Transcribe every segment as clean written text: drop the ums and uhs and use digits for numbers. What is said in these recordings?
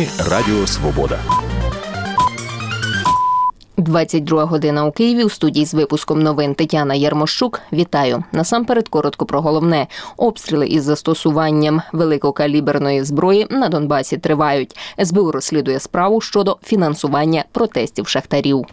Новини Радіо Свобода. 22 година у Києві. У студії з випуском новин Тетяна Ярмощук. Вітаю. Насамперед коротко про головне. Обстріли із застосуванням великокаліберної зброї на Донбасі тривають. СБУ розслідує справу щодо фінансування протестів шахтарів.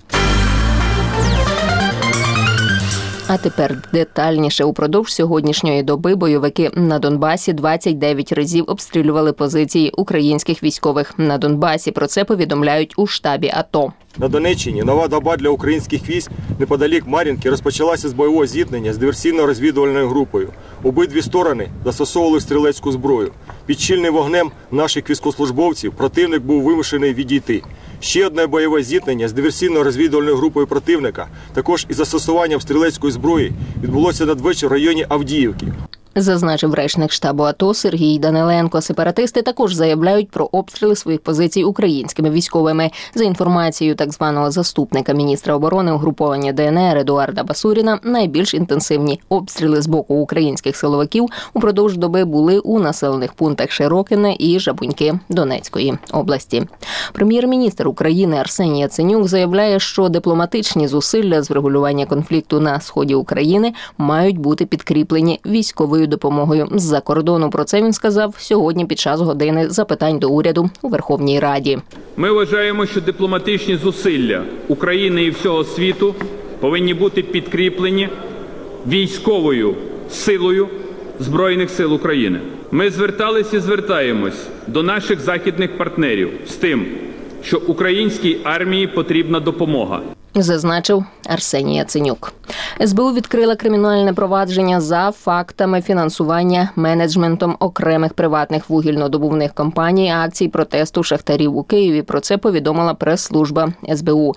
А тепер детальніше. Упродовж сьогоднішньої доби бойовики на Донбасі 29 разів обстрілювали позиції українських військових на Донбасі. Про це повідомляють у штабі АТО. На Донеччині нова доба для українських військ неподалік Мар'їнки розпочалася з бойового зіткнення з диверсійно-розвідувальною групою. Обидві сторони застосовували стрілецьку зброю. Під щільним вогнем наших військовослужбовців противник був вимушений відійти. Ще одне бойове зіткнення з диверсійно-розвідувальною групою противника, також із застосуванням стрілецької зброї, відбулося надвечір в районі Авдіївки. Зазначив речник штабу АТО Сергій Даниленко. Сепаратисти також заявляють про обстріли своїх позицій українськими військовими. За інформацією так званого заступника міністра оборони угруповання ДНР Едуарда Басуріна, найбільш інтенсивні обстріли з боку українських силовиків упродовж доби були у населених пунктах Широкине і Жабуньки Донецької області. Прем'єр-міністр України Арсеній Яценюк заявляє, що дипломатичні зусилля з врегулювання конфлікту на сході України мають бути підкріплені військовою допомогою з-за кордону. Про це він сказав сьогодні під час години запитань до уряду у Верховній Раді. Ми вважаємо, що дипломатичні зусилля України і всього світу повинні бути підкріплені військовою силою Збройних сил України. Ми звертались і звертаємось до наших західних партнерів з тим, що українській армії потрібна допомога. Зазначив Арсеній Яценюк. СБУ відкрила кримінальне провадження за фактами фінансування менеджментом окремих приватних вугільнодобувних компаній акцій протесту шахтарів у Києві. Про це повідомила прес-служба СБУ.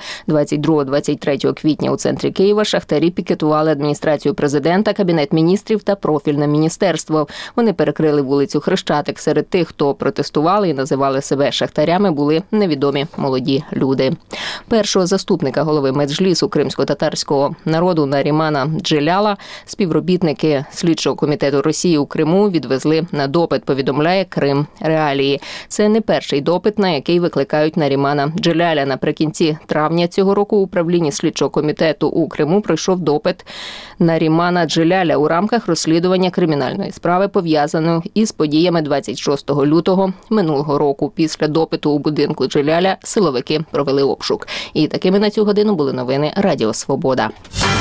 22-23 квітня у центрі Києва шахтарі пікетували адміністрацію президента, Кабінет міністрів та профільне міністерство. Вони перекрили вулицю Хрещатик. Серед тих, хто протестували і називали себе шахтарями, були невідомі молоді люди. Першого заступника голови Меджлісу кримсько-татарського народу Нарімана Джеляла співробітники Слідчого комітету Росії у Криму відвезли на допит, повідомляє Крим Реалії. Це не перший допит, на який викликають Нарімана Джеляля. Наприкінці травня цього року у управлінні Слідчого комітету у Криму пройшов допит Нарімана Джеляля у рамках розслідування кримінальної справи, пов'язаної із подіями 26 лютого минулого року. Після допиту у будинку Джеляля силовики провели обшук. І такими на цю годину були новини Радіо Свобода.